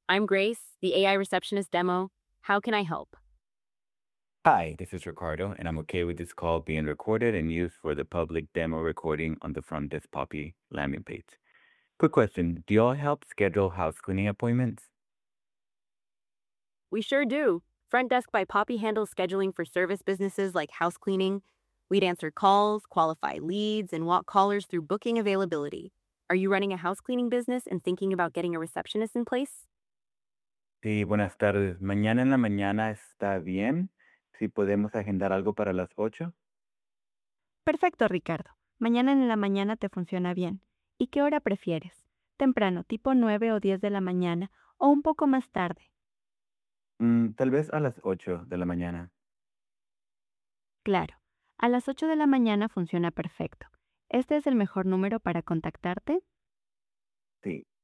I'm Grace, the AI receptionist demo. How can I help? Hi, this is Ricardo, and I'm okay with this call being recorded and used for the public demo recording on the Front Desk Poppy landing page. Quick question. Do y'all help schedule house cleaning appointments? We sure do. Front Desk by Poppy handles scheduling for service businesses like house cleaning. We'd answer calls, qualify leads, and walk callers through booking availability. Are you running a house cleaning business and thinking about getting a receptionist in place? Sí, buenas tardes. Mañana en la mañana está bien. Si podemos agendar algo para las 8. Perfecto, Ricardo. Mañana en la mañana te funciona bien. ¿Y qué hora prefieres? ¿Temprano, tipo 9 o 10 de la mañana, o un poco más tarde? Tal vez a las 8 de la mañana. Claro, a las 8 de la mañana funciona perfecto. ¿Este es el mejor número para contactarte? Sí.